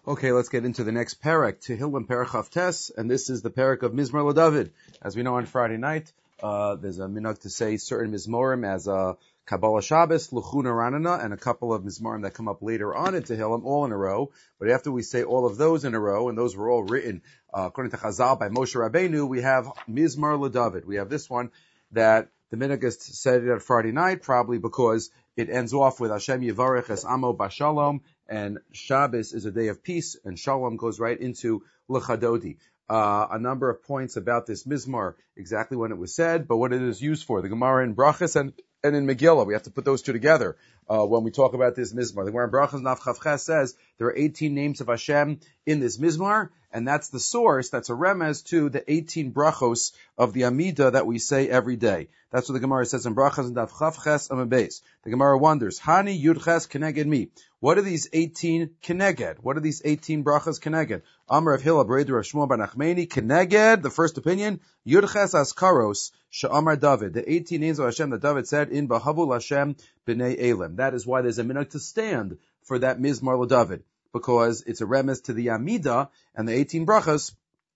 Okay, let's get into the next parak, Tehillim Perek Chavtes, and this is the parak of Mizmor LaDavid. As we know on Friday night, there's a minhag to say certain Mizmorim as a Kabbalah Shabbos, Luchuna Ranana, and a couple of Mizmorim that come up later on in Tehillim, all in a row. But after we say all of those in a row, and those were all written according to Chazal by Moshe Rabbeinu, we have Mizmor LaDavid. We have this one that the minhag said it at Friday night, probably because it ends off with Hashem Yivarech Es Amo Bashalom, and Shabbos is a day of peace, and Shalom goes right into L'Chadodi. A number of points about this Mizmor, exactly when it was said, but what it is used for. The Gemara in Brachas and in Megillah, we have to put those two together when we talk about this Mizmor. The Gemara in Brachas Naf Chavches says there are 18 names of Hashem in this Mizmor, and that's the source, that's a remez to the 18 brachos of the Amidah that we say every day. That's what the Gemara says in Brachas and Daf Chavches Amabes. The Gemara wonders, Hani Yudches Keneged Mi. What are these 18 Keneged? What are these 18 brachas Keneged? Amar of Hillel Breider of Shmuel Bar Nachmani Keneged, the first opinion, Yudches Askaros Sha'amar David. The 18 names of Hashem that David said in Bahavul Hashem B'nei Elim. That is why there's a minhag to stand for that Mizmor LaDavid, because it's a remez to the Amidah and the 18 brachas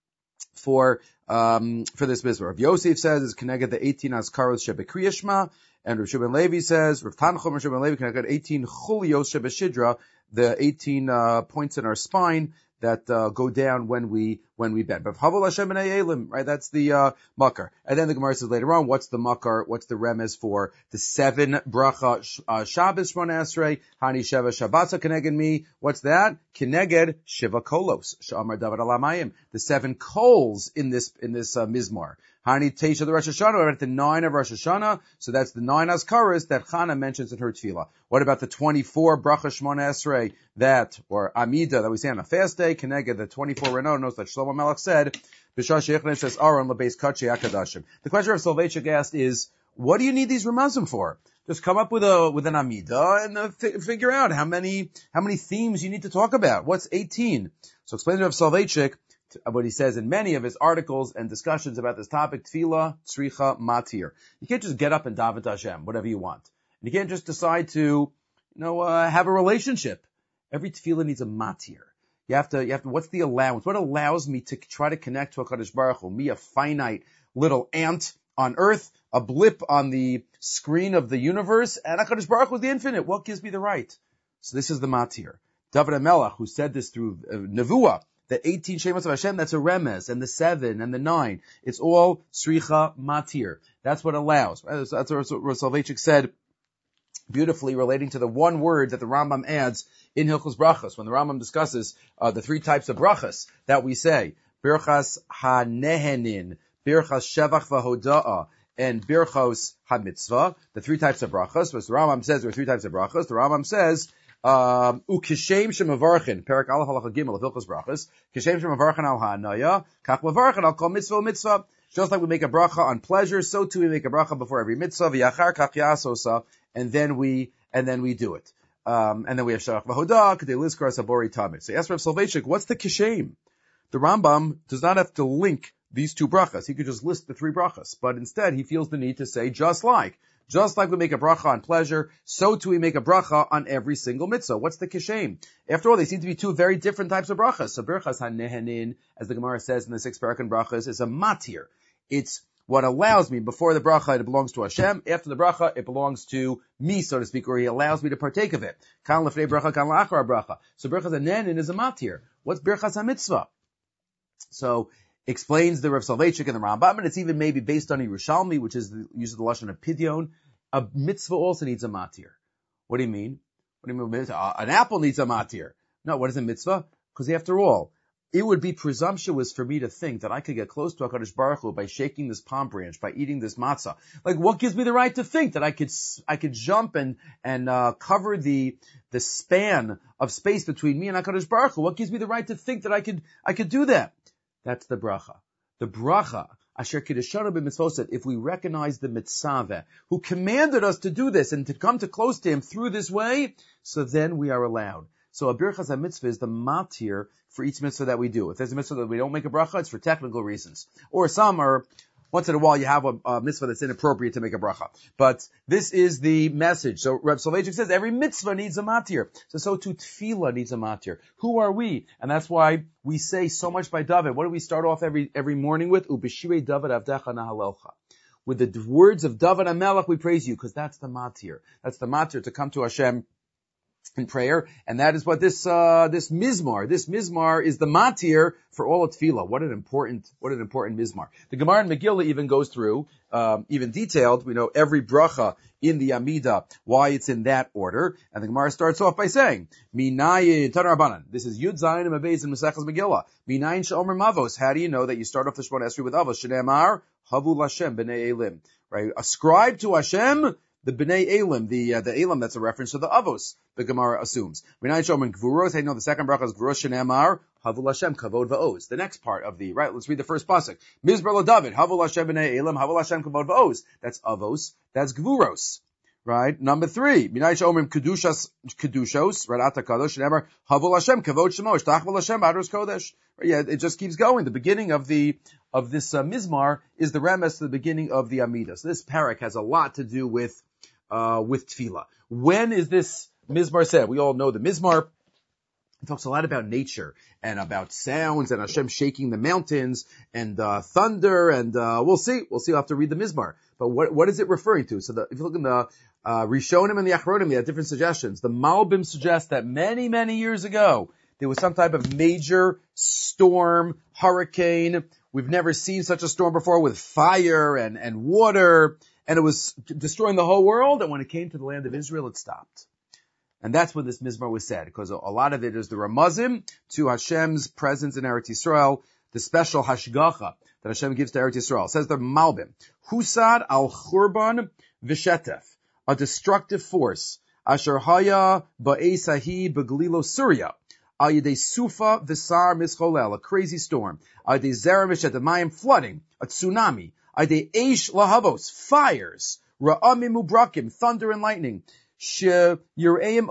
for this Mizmor. Rav Yosef says it's connected the 18 Askaros Shebekriya Shema, and Rav Shimon Levi says, Rav Tanchum Rav Shimon Levi connected 18 Chulios Shebeshidra, the 18 points in our spine that go down when we bend. But Havol Hashem B'nei Elim, right? That's the makar. And then the Gemara says later on, what's the makar? What's the remez for the 7 bracha Shabbos Shmona Esrei Hani Sheva Shabbatza Keneged Mi? What's that? Keneged Shiva Kolos Sha'amar David Alamayim. The 7 coals in this Mizmor. Hani Teisha the Rosh Hashanah. We're at the 9 of Rosh Hashanah, so that's the 9 Azkaras that Chana mentions in her tefillah. What about the 24 bracha Shmona Esrei or Amida that we say on a fast day? Keneged the 24 Renaud that Shlomo Melech said. B'shar Sheichne says Aaron LaBeis Kachi Akadashim. The question of Soloveitchik asked is, what do you need these Ramazim for? Just come up with an Amida and figure out how many themes you need to talk about. What's 18? So explain to Rav Soloveitchik what he says in many of his articles and discussions about this topic, Tefillah, Tzricha, Matir. You can't just get up and daven to Hashem, whatever you want. And you can't just decide to, have a relationship. Every Tefillah needs a Matir. You have to, what's the allowance? What allows me to try to connect to HaKadosh Baruch Hu? Me, a finite little ant on earth, a blip on the screen of the universe, and HaKadosh Baruch Hu is the infinite. What gives me the right? So this is the Matir. David HaMelech, who said this through Nevuah, the 18 Shemos of Hashem, that's a remez, and the 7 and the 9. It's all Sricha Matir. That's what allows. That's what Rav Soloveitchik said beautifully, relating to the one word that the Rambam adds in Hilchos Brachos, when the Rambam discusses the 3 types of brachas that we say, Birchas HaNehenin, Birchas Shevach VaHoda'ah, and Birchos HaMitzvah, the 3 types of brachas. But the Rambam says there are 3 types of brachas. The Rambam says, Ukishem shemavarchin, Perak Aleph Halacha Gimel of Hilchos Brachos, Kishem shemavarchin al ha'anaya, Kach mavarchin al kol mitzvah. Just like we make a bracha on pleasure, so too we make a bracha before every mitzvah, v'yachar kach yasosa, and then we do it. And then we have Shavach v'hodah, K'dei lizkar sabori tamid. So ask Rav Soloveitchik, what's the kishem? The Rambam does not have to link these 2 brachas. He could just list the 3 brachas, but instead he feels the need to say just like we make a bracha on pleasure, so too we make a bracha on every single mitzvah. What's the kishem? After all, they seem to be 2 very different types of brachas. So Birchas HaNehenin, as the Gemara says in the 6 Parakan brachas, is a matir. It's what allows me. Before the bracha, it belongs to Hashem. After the bracha, it belongs to me, so to speak, or he allows me to partake of it. Kan lefnei bracha, kan la'achar bracha. So Birchas HaNehenin is a matir. What's Birchas HaMitzvah? So explains the Rav Soloveitchik and the Rambam, and it's even maybe based on Yerushalmi, which uses the lashon of pidyon. A mitzvah also needs a matir. What do you mean? What do you mean? An apple needs a matir. No, what is a mitzvah? Because after all, it would be presumptuous for me to think that I could get close to HaKadosh Baruch Hu by shaking this palm branch, by eating this matzah. Like, what gives me the right to think that I could jump and cover the span of space between me and HaKadosh Baruch Hu? What gives me the right to think that I could do that? That's the bracha. The bracha, Asher Kiddushanu b'mitzvot, if we recognize the mitzvah, who commanded us to do this and to come to close to him through this way, so then we are allowed. So a birchas mitzvah is the matir for each mitzvah that we do. If there's a mitzvah that we don't make a bracha, it's for technical reasons. Or some are Once in a while you have a mitzvah that's inappropriate to make a bracha. But this is the message. So Reb Soloveitchik says every mitzvah needs a matir. So too tefillah needs a matir. Who are we? And that's why we say so much by David. What do we start off every morning with? Ubeshirei David avdecha nahalelcha. With the words of David HaMelech we praise you, because that's the matir. That's the matir to come to Hashem in prayer, and that is what this mizmar is the matir for all of tefillah. What an important mizmar. The Gemara in Megillah even goes through, even detailed, we know every bracha in the Amida, why it's in that order, and the Gemara starts off by saying, Minayin Tanar Rabbanan. This is Yud Zayin and Mabez in Maseches Megillah. Minayin She'omer Mavos. How do you know that you start off the Shemona Esrei with Avos? Shneimar Havu Lashem B'nei Elim. Right? Ascribe to Hashem the B'nai Elim, the Elim, that's a reference to the Avos, the Gemara assumes. Minayin Shomen Gvuros, I know the second bracha is Gvuros Shenemar, Havul Hashem, Kavod Va'oz. The next part of right, let's read the first pasuk. Mizbar David, Havul Hashem B'nai Elim, Havul Hashem, Kavod Va'oz. That's Avos, that's Gvuros. Right? Number 3, Minayin Shomen Kedushos, right, Ata Kadosh, Shenemar, Havul Hashem, Kavod Shemosh, Tachvul Hashem, Adros Kodesh. Yeah, it just keeps going. The beginning of this Mizmar is the remes to the beginning of the Amidah. So this parak has a lot to do with tefillah. When is this Mizmar said? We all know the Mizmar. It talks a lot about nature and about sounds and Hashem shaking the mountains and thunder and we'll see. We'll have to read the Mizmar. But what is it referring to? So if you look in the Rishonim and the Achronim, they have different suggestions. The Malbim suggests that many, many years ago there was some type of major storm, hurricane. We've never seen such a storm before with fire and water. And it was destroying the whole world, and when it came to the land of Israel, it stopped. And that's when this Mizmar was said, because a lot of it is the Ramazim to Hashem's presence in Eretz Yisrael, the special Hashgacha that Hashem gives to Eretz Yisrael. It says the Malbim, Husad al Churban Vishetef, a destructive force, Asher Haya Ba'esahi Beglilo Surya, Al Yedei Sufa Visar Mischolel, a crazy storm, Al Yedei Zera Mishet, flooding, a tsunami, Ade Eish Lahavos, fires, Ra'amim Ubrakim, thunder and lightning, Yiraim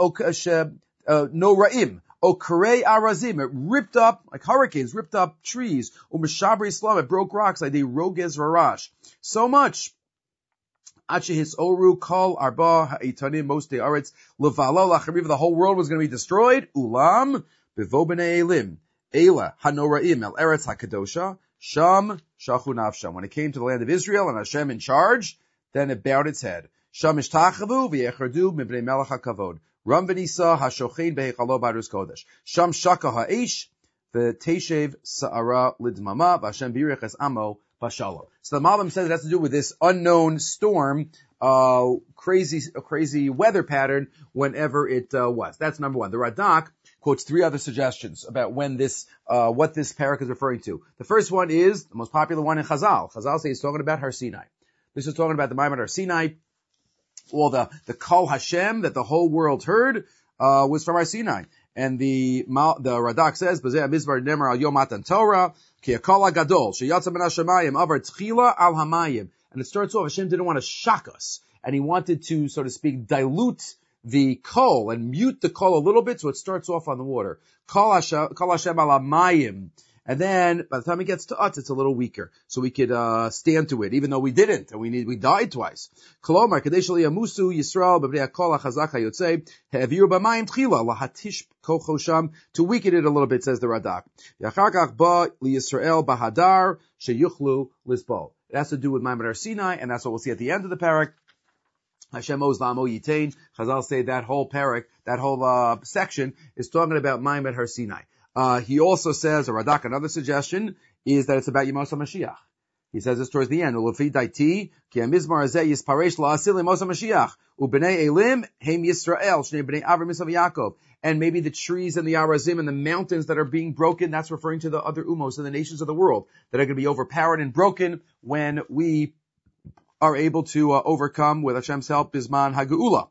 Noraim, Okarei Arazim, it ripped up, like hurricanes, ripped up trees, Umashabri Islam, it broke rocks, Ade Rogez Varash. So much. Achihis Oru, Kol Arba Ha'itanim, Most de Aretz, Levalo Lachariv, the whole world was going to be destroyed. Ulam, Bevo B'nei Elim, Eila, Hanoraim, El Eretz HaKadosha, Sham Shachu Nafsham. When it came to the land of Israel and Hashem in charge, then it bowed its head. Sham Ishtachavu v'yechardu mibnei melech hakavod. Ram v'nisa hashochin behechalo barus kodesh. Sham shaka ha'esh v'teshev sa'ara lidmama v'Hashem birech es amo v'shalom. So the Malbim says it has to do with this unknown storm, crazy weather pattern whenever it was. That's number 1. The Radak quotes 3 other suggestions about when what this parak is referring to. The first one is the most popular one in Chazal. Chazal say he's talking about Har Sinai. This is talking about the Maimon Har Sinai. All the Kol Hashem that the whole world heard, was from Har Sinai. And the Radak says, B'zeh Mizmar Nemer al Yom Matan Torah, Ki Akol HaGadol, Sheyatza Min HaShamayim, Avar Tchila al Hamayim. And it starts off, Hashem didn't want to shock us. And he wanted to, so to speak, dilute the kol and mute the kol a little bit, so it starts off on the water. Kol Hashem al Hamayim. And then, by the time it gets to us, it's a little weaker. So we could stand to it, even though we didn't, and we died twice. Kolomar, Kadesh Liyamusu Yisrael, B'bnei HaKol HaChazak HaYotzei, He'aviru B'mayim Tchila, Lahatish Kocho Sham, to weaken it a little bit, says the Radak. Yachar Kach Ba Liyisrael Bahadar, Sheyuchlu Lisbo. It has to do with Maimon Har Sinai, and that's what we'll see at the end of the parak. Hashem Oz La'amo Yitain. Chazal say that whole parak, that whole section, is talking about Maimon Har Sinai. He also says, or Radak, another suggestion, is that it's about Yemos HaMashiach. He says this towards the end. U'lefi daiti, ki hamizmar hazeh yisparesh la'asil Yemos HaMashiach. U'bnei Elim, heim Yisrael, shnei bnei Avram Yisrael Yaakov. And maybe the trees and the Arazim and the mountains that are being broken, that's referring to the other umos and the nations of the world that are going to be overpowered and broken when we are able to overcome with Hashem's help, Bisman HaGeula.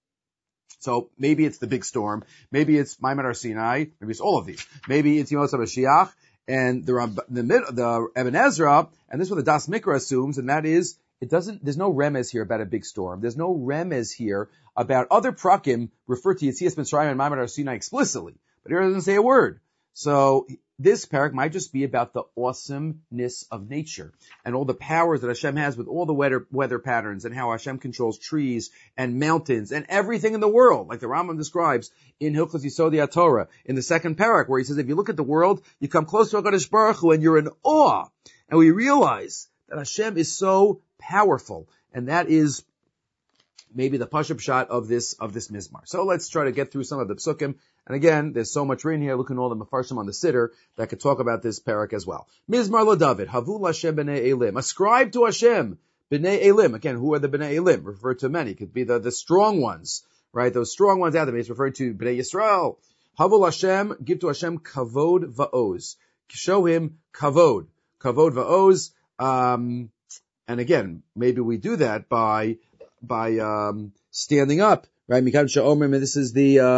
So maybe it's the big storm, maybe it's Maimon Har Sinai, maybe it's all of these. Maybe it's Yemos HaMashiach, and the Eben Ezra, and this is what the Das Mikra assumes, and that is, there's no remez here about a big storm. There's no remez here about other prakim refer to Yetzias Mitzrayim and Maimon Har Sinai explicitly, but here it doesn't say a word. So this parak might just be about the awesomeness of nature and all the powers that Hashem has with all the weather patterns and how Hashem controls trees and mountains and everything in the world, like the Rambam describes in Hilchos Yisodei HaTorah in the second parak, where he says, if you look at the world, you come close to HaKadosh Baruch Hu and you're in awe. And we realize that Hashem is so powerful, and that is maybe the pashup shot of this mizmar. So let's try to get through some of the psukim. And again, there's so much written here. Look at all the mafarshim on the siddur that could talk about this parak as well. Mizmar LaDavid, Havu Hashem b'nei Elim. Ascribe to Hashem b'nei Elim. Again, who are the b'nei Elim? Referred to many. It could be the strong ones, right? Those strong ones out there. It's referred to b'nei Yisrael. Havu Hashem, give to Hashem kavod va'oz. Show him kavod. Kavod va'oz. And again, maybe we do that by standing up, right? This is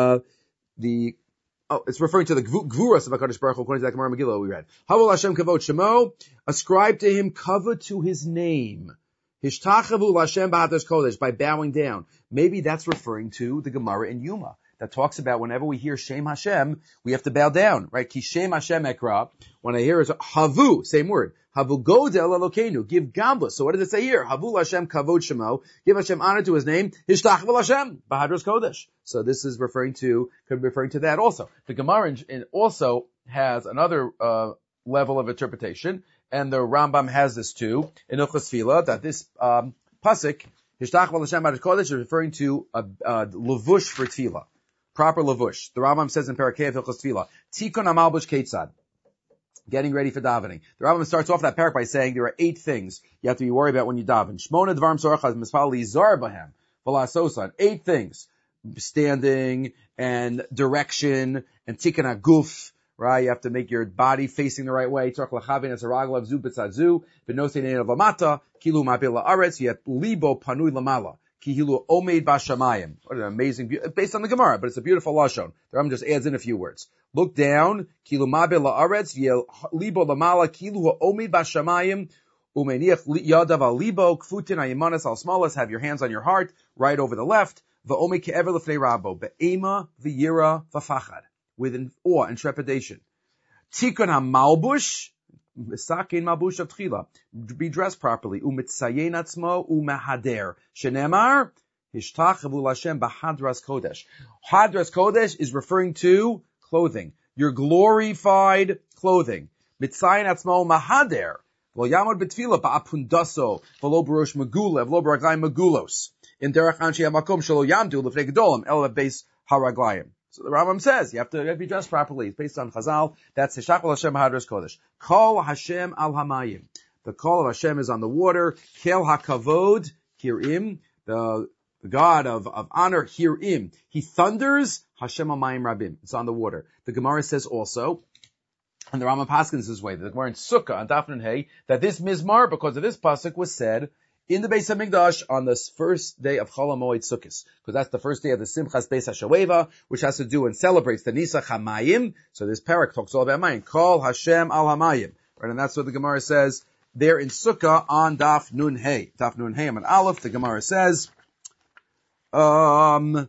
it's referring to the gvuras of HaKadosh Baruch Hu, according to that Gemara Megillah we read. Havol Hashem kavod shemo, ascribe to him kavod to his name. Hishtachavu l'Hashem b'Hadras Kodesh, by bowing down. Maybe that's referring to the Gemara in Yuma that talks about whenever we hear Shem Hashem, we have to bow down, right? Ki Shem Hashem ekra. When I hear it's Havu, same word. Havu godel Elokeinu, give gambus. So what does it say here? Havu Hashem kavod shemo, give Hashem honor to his name. Hishtachvu Hashem b'Hadras Kodesh. So this is could be referring to that also. The Gemara also has another level of interpretation, and the Rambam has this too in Hilchos Tefillah, that this pasuk Hishtachvu Hashem b'Hadras Kodesh is referring to a levush for tefillah. Proper lavush. The Rambam says in Parakeh of Hilchos Tefillah, Tikun Amalbush Ketzad, getting ready for davening. The Rambam starts off that parak by saying there are 8 things you have to be worried about when you daven. Shmona Dvarim Sorachas Mispal Lizar Bahem V'Lasosan. 8 things: standing and direction and Tikun Aguf. Right, you have to make your body facing the right way. Tzarich lachavin es haraglav zu b'tzadzu v'nosei neinav lamata kilu ma'apil la'aretz yet libo panui lamala. Kihilu omeid bashamayim. What an amazing, based on the Gemara, but it's a beautiful lashon. The Rambam just adds in a few words. Look down, kilu ma'be la'aretz, libo lamala, kilu omeid bashamayim, umeniach yadav al libo, kfutin ayimanas al smalas, have your hands on your heart, right over the left, va'omei ke'ever lefnei rabo, be'ema v'yira v'fachad, with awe and trepidation. Tikun ha'malbush, Sakin malbush of tchila, be dressed properly. Umitzayin atzmo umehader. Shenemar hishtachavu l'Hashem b'hadras kodesh. Hadras kodesh is referring to clothing, your glorified clothing. Mitzayin atzmo mahader. V'lo yamod b'tfila ba'apundaso v'lo b'rosh megula v'lo b'raglayim megulos. In derech anshei hamakom shelo yamdu l'fnei gedolim el beis haraglayim. So the Rambam says you have to be dressed properly. It's based on Chazal. That's Hishachol Hashem Hadras Kodesh. Kol Hashem al Hamayim. The call of Hashem is on the water. Kel HaKavod Hirim. The God of honor Hirim. He thunders. Hashem Hamayim Rabim. It's on the water. The Gemara says also, and the Rambam paskins this way, the Gemara in Sukkah on Daf Nun Hey, that this mizmar, because of this pasuk, was said in the Beis HaMikdash on the first day of Chol HaMoed Sukkos, because that's the first day of the Simchas Beis HaShoeva, which has to do and celebrates the Nisach HaMayim. So this parak talks all about Mayim. Kol Hashem al Hamayim. Right, and that's what the Gemara says there in Sukkah on Daf Nun Hey. Daf Nun Hey and Aleph, the Gemara says, B'chol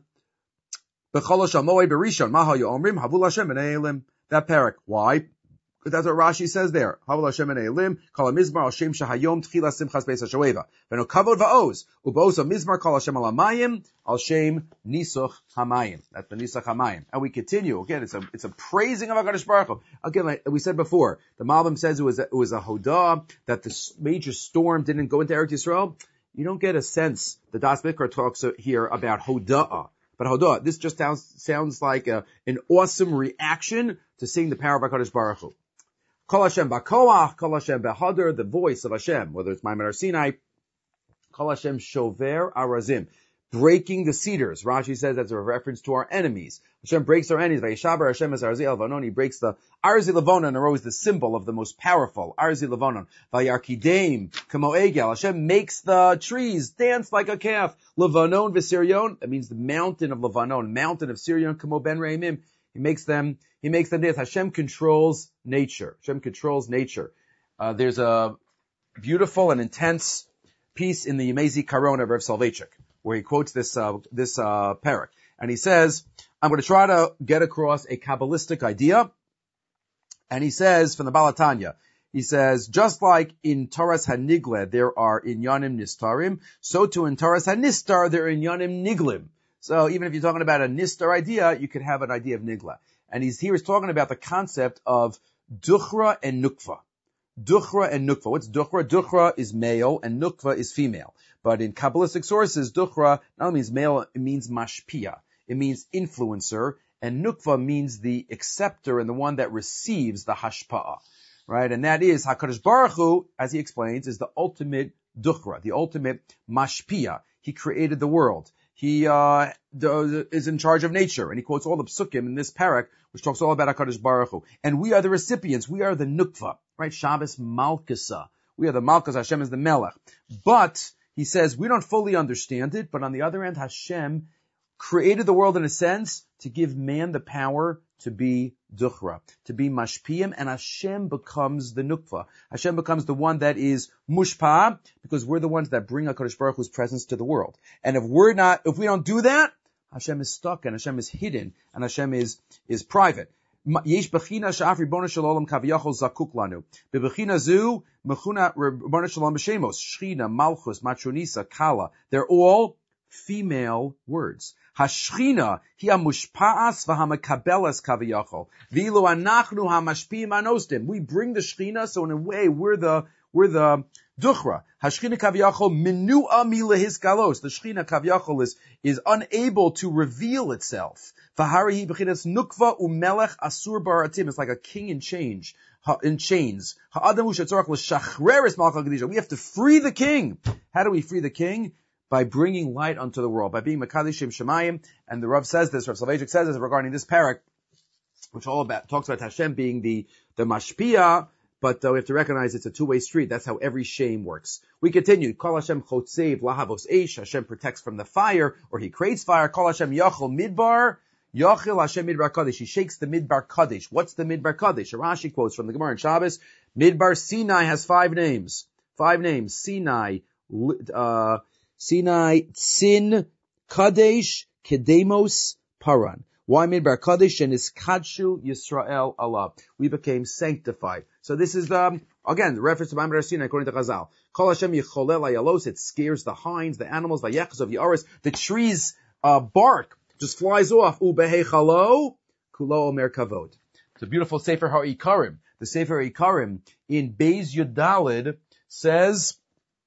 HaMoed Berishon, Maha Yomrim, Havul Hashem B'nei Elim. That parak. Why? That's what Rashi says there. Havul Hashem B'nei Elim, Kol HaMizmar al Shem Shahayom Tchila Simchas Beis HaShoeva. V'no Kavod Va'oz, U'b'oz HaMizmar Kol Hashem al Hamayim, al Shem Nisuch Hamayim. That's the Nisuch Hamayim. And we continue. Again, it's a praising of HaKadosh Baruch Hu. Again, like we said before, the Malbim says it was a hodah that the major storm didn't go into Eretz Yisrael. You don't get a sense. The Das Mikra talks here about hoda'ah. But hodah, this just sounds like an awesome reaction to seeing the power of HaKadosh Baruch Hu. Kol Hashem ba'koach, Kol Hashem ba'hadar, the voice of Hashem, whether it's Maimon or Sinai. Kol Hashem shover arazim, breaking the cedars. Rashi says that's a reference to our enemies. Hashem breaks our enemies. Vayishaber Hashem es Arzi Levanon. He breaks the Arzi Levanon, are always the symbol of the most powerful. Arzi Levanon. Vayarkideim kamo egel. Hashem makes the trees dance like a calf. Levanon v'Sirion. That means the mountain of Levanon, mountain of Sirion. Kamo ben Reimim. He makes them dance. Hashem controls nature. Hashem controls nature. There's a beautiful and intense piece in the Yemezi Karon of Rav Soloveitchik, where he quotes this parak. And he says, I'm going to try to get across a Kabbalistic idea And he says, from the Balatanya, he says, just like in Taras HaNigle there are Inyanim Nistarim, so too in Taras HaNistar there are Inyanim Niglim. So even if you're talking about a Nistar idea, you could have an idea of Nigla. And he's talking about the concept of Duchra and Nukva. Duchra and Nukva. What's Duchra? Duchra is male and Nukva is female. But in Kabbalistic sources, Duchra not only means male, it means mashpia. It means influencer. And Nukva means the acceptor and the one that receives the hashpa'ah. Right? And that is, HaKadosh Baruch Hu, as he explains, is the ultimate Duchra, the ultimate mashpia. He created the world. He is in charge of nature. And he quotes all the psukim in this parak, which talks all about HaKadosh Baruch Hu. And we are the recipients. We are the Nukva. Right? Shabbos Malkasa. We are the Malkas. Hashem is the Melech. But he says we don't fully understand it. But on the other hand, Hashem created the world in a sense to give man the power to be Duchra, to be Mashpiyim, and Hashem becomes the Nukva. Hashem becomes the one that is Mushpa, because we're the ones that bring HaKadosh Baruch Hu's presence to the world. And if we don't do that, Hashem is stuck, and Hashem is hidden, and Hashem is private. Yesh bechina she'af Ribono shel Olam kaviyachol zakuk lanu. Bebechina zu mechuna Ribono shel Olam b'shemos. Shchina, Malchus, Matronisa, Kala. They're all female words. Hashchina hi hamushpa'as v'hamakabelas kaviyachol. V'ilu anachnu hamashpi'im anostim. We bring the Shchina, so in a way we're the Duchra. Hashchina kaviyachol minua milehis galos. The Shchina kaviyachol is unable to reveal itself. V'harihi b'chinas nukva umelech asur baratim. It's like a king in chains. Ha'adamu shetzorach l'shachreres malchal kedisha. We have to free the king. How do we free the king? By bringing light onto the world, by being Makadishim Shemayim. And the Rav says this, Rav Soloveitchik says this regarding this parak, which talks about Hashem being the Mashpia, but we have to recognize it's a two-way street. That's how every shame works. We continue. Kol Hashem chotzev lahavos eish. Hashem protects from the fire, or He creates fire. Kol Hashem yachol midbar. Yachil Hashem midbar kadesh. He shakes the midbar kadesh. What's the midbar kadesh? Rashi quotes from the Gemara in Shabbos. Midbar Sinai has 5 names. 5 names. Sinai, Tzin, Kadesh, Kedemos, Paran. Why Midbar Kadesh? And is Kadshu Yisrael Allah. We became sanctified. So this is, again, the reference to Midbar Sinai according to Chazal. Kol Hashem Yicholel Ayalos. It scares the hinds, the animals, the yechos of Yaris. The trees, bark just flies off. Ubehei Chalo, Kulo Omer Kavod. It's a beautiful Sefer HaIkarim. The Sefer HaIkarim in Beis Yudalid says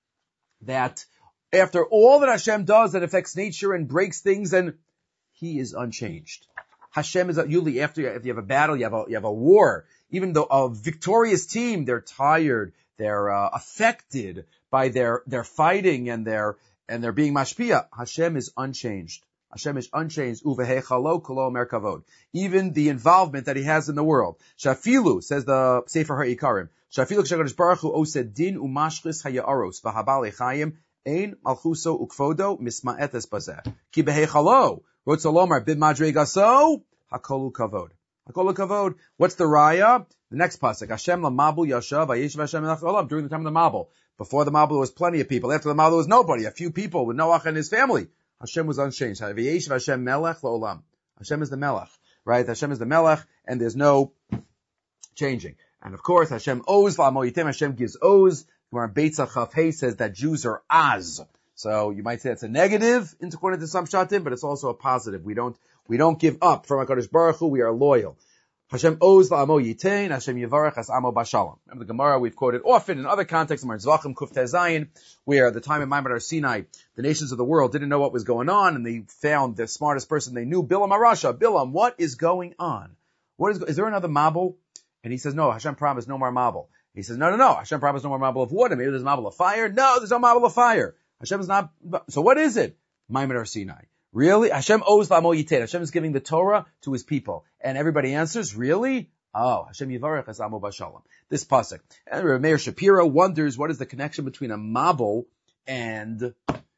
that after all that Hashem does that affects nature and breaks things, and He is unchanged. Hashem is usually if you have a battle, you have a war. Even though a victorious team, they're tired, they're affected by their fighting and their being mashpia. Hashem is unchanged. Hashem is unchanged. Uvehei chalo kolo omer kavod. Even the involvement that He has in the world. Shafilu, says the Sefer HaIkarim. Shafilu k'shakadosh baruch hu osed din umashchis haya'aros v'habal echayim. Ein malchuso ukfodo misma'etes bazeh. Ki behechalo, rotzolomar bid madregaso, hakolu kavod. Hakolu kavod. What's the raya? The next pasuk. Hashem lamabu yashav vayeshiv Hashem elach olam. During the time of the Mabul. Before the Mabul, there was plenty of people. After the Mabul, there was nobody. A few people with Noach and his family. Hashem was unchanged. Vayeshiv Hashem melech olam. Hashem is the melech. Right? Hashem is the melech, and there's no changing. And of course, Hashem owes la'amoyitem. Hashem gives owes. Where Beitza Chafei says that Jews are az. So you might say it's a negative according to some shatim, but it's also a positive. We don't give up from HaKadosh Baruch Hu. We are loyal. Hashem owes la'amo yitain. Hashem yivarech as amo bashalom. Remember the Gemara we've quoted often in other contexts. Zvachim Kuf Tezayin, where at the time of Maimon Sinai, the nations of the world didn't know what was going on, and they found the smartest person they knew, Bilam Arasha. Bilam, what is going on? Is there another Mabul? And he says, no, Hashem promised no more Mabul. He says, no. Hashem promised no more marble of water. Maybe there's a marble of fire. No, there's no marble of fire. Hashem is not. So what is it? Maimon Sinai. Really? Hashem owes la'amo yitain. Hashem is giving the Torah to His people. And everybody answers, really? Oh, Hashem yivarech es amo bashalom. This pasuk. And Meir Shapiro wonders what is the connection between a marble and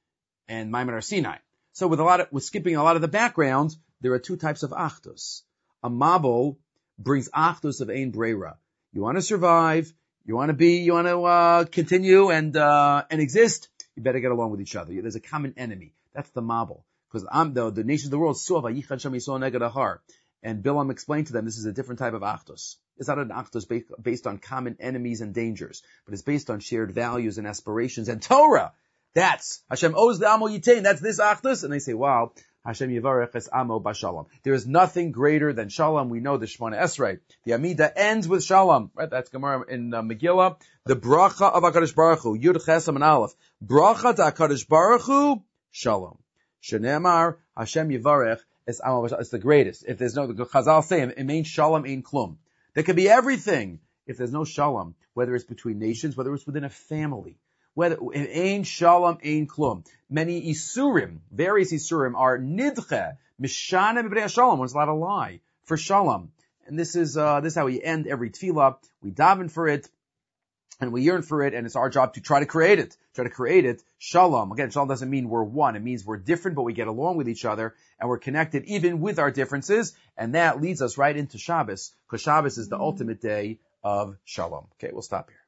Maimon Sinai. So with skipping a lot of the background, there are 2 types of achdus. A marble brings achdus of ein breira. You want to survive. You want to continue and exist, you better get along with each other. There's a common enemy. That's the Mabul. Because the nations of the world saw Vayichad Shem Yisrael neged Ahar. And Bilam explained to them this is a different type of achdus. It's not an achdus based on common enemies and dangers, but it's based on shared values and aspirations and Torah. That's Hashem owes the Amo Yitain. That's this achdus. And they say, wow, Hashem Yivarech es Amo Bashalom. There is nothing greater than Shalom. We know the Shemona Esrei. The Amidah ends with Shalom. Right? That's Gemara in Megillah. The bracha of HaKadosh Baruch Hu. Yud Chesam and Aleph. Bracha to HaKadosh Baruch Hu. Shalom. Shenemar Hashem Yivarech es Amo Bashalom. It's the greatest. If there's no, the Chazal say, it means Shalom ain't klum. There could be everything. If there's no Shalom, whether it's between nations, whether it's within a family, whether ain shalom, ain klum. Many isurim, various isurim are nidche, mishane b'bnei shalom. One's allowed to lie for shalom. And this is how we end every tefillah. We daven for it, and we yearn for it, and it's our job to try to create it. Try to create it. Shalom. Again, shalom doesn't mean we're one. It means we're different, but we get along with each other, and we're connected even with our differences. And that leads us right into Shabbos, because Shabbos is the ultimate day of shalom. Okay, we'll stop here.